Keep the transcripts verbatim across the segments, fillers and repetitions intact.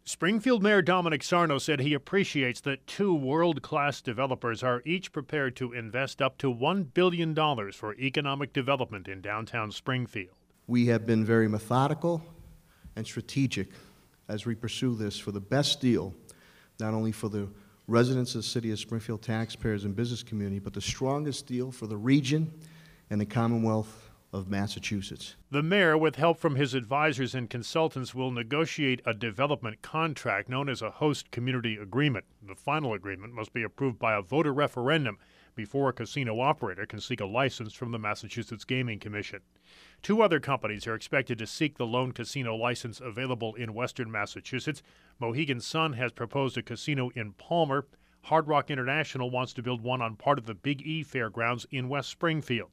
Springfield Mayor Dominic Sarno said he appreciates that two world-class developers are each prepared to invest up to one billion dollars for economic development in downtown Springfield. We have been very methodical and strategic as we pursue this for the best deal, not only for the residents of the city of Springfield, taxpayers and business community, but the strongest deal for the region and the Commonwealth of Massachusetts. The mayor, with help from his advisors and consultants, will negotiate a development contract known as a host community agreement. The final agreement must be approved by a voter referendum before a casino operator can seek a license from the Massachusetts Gaming Commission. Two other companies are expected to seek the lone casino license available in western Massachusetts. Mohegan Sun has proposed a casino in Palmer. Hard Rock International wants to build one on part of the Big E Fairgrounds in West Springfield.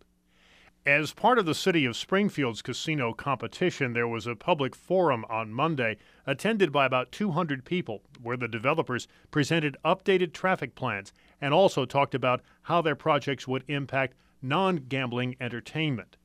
As part of the city of Springfield's casino competition, there was a public forum on Monday attended by about two hundred people where the developers presented updated traffic plans and also talked about how their projects would impact non-gambling entertainment.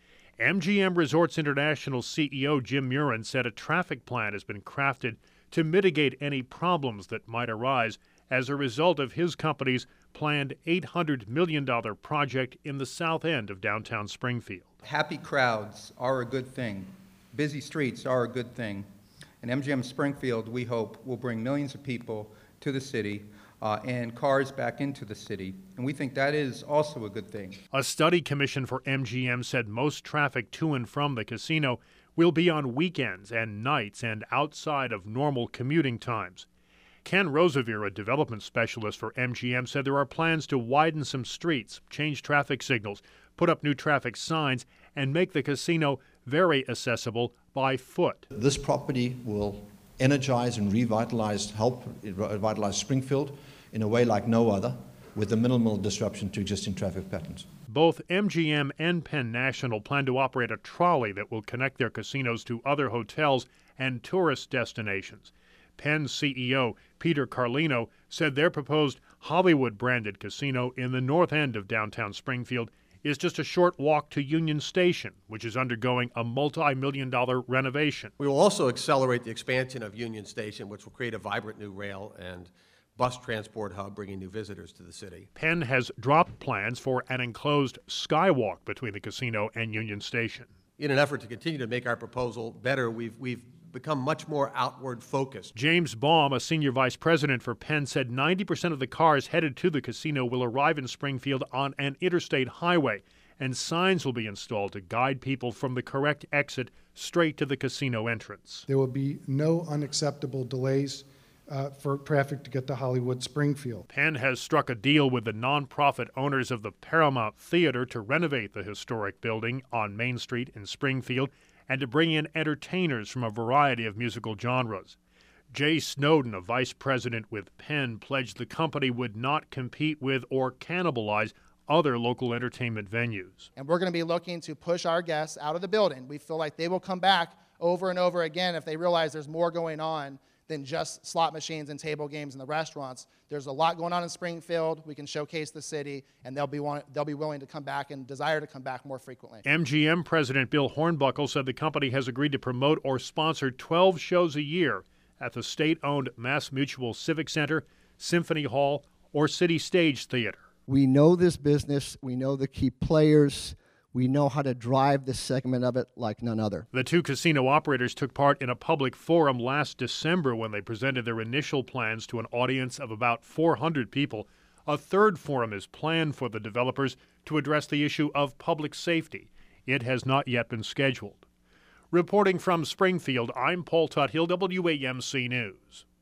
M G M Resorts International C E O Jim Murin said a traffic plan has been crafted to mitigate any problems that might arise as a result of his company's planned eight hundred million dollars project in the south end of downtown Springfield. Happy crowds are a good thing. Busy streets are a good thing. And M G M Springfield, we hope, will bring millions of people to the city uh, and cars back into the city. And we think that is also a good thing. A study commissioned for M G M said most traffic to and from the casino will be on weekends and nights and outside of normal commuting times. Ken Rosevere, a development specialist for M G M, said there are plans to widen some streets, change traffic signals, put up new traffic signs, and make the casino very accessible by foot. This property will energize and revitalize, help revitalize Springfield in a way like no other, with a minimal disruption to existing traffic patterns. Both M G M and Penn National plan to operate a trolley that will connect their casinos to other hotels and tourist destinations. Penn C E O Peter Carlino said their proposed Hollywood-branded casino in the north end of downtown Springfield is just a short walk to Union Station, which is undergoing a multi-million dollar renovation. We will also accelerate the expansion of Union Station, which will create a vibrant new rail and bus transport hub, bringing new visitors to the city. Penn has dropped plans for an enclosed skywalk between the casino and Union Station. In an effort to continue to make our proposal better, we've, we've become much more outward focused. James Baum, a senior vice president for Penn, said ninety percent of the cars headed to the casino will arrive in Springfield on an interstate highway, and signs will be installed to guide people from the correct exit straight to the casino entrance. There will be no unacceptable delays uh, for traffic to get to Hollywood Springfield. Penn has struck a deal with the nonprofit owners of the Paramount Theater to renovate the historic building on Main Street in Springfield and to bring in entertainers from a variety of musical genres. Jay Snowden, a vice president with Penn, pledged the company would not compete with or cannibalize other local entertainment venues. And we're going to be looking to push our guests out of the building. We feel like they will come back over and over again if they realize there's more going on than just slot machines and table games in the restaurants. There's a lot going on in Springfield. We can showcase the city, and they'll be want, they'll be willing to come back and desire to come back more frequently. M G M President Bill Hornbuckle said the company has agreed to promote or sponsor twelve shows a year at the state-owned Mass Mutual Civic Center, Symphony Hall, or City Stage Theater. We know this business. We know the key players. We know how to drive this segment of it like none other. The two casino operators took part in a public forum last December when they presented their initial plans to an audience of about four hundred people. A third forum is planned for the developers to address the issue of public safety. It has not yet been scheduled. Reporting from Springfield, I'm Paul Tuthill, W A M C News.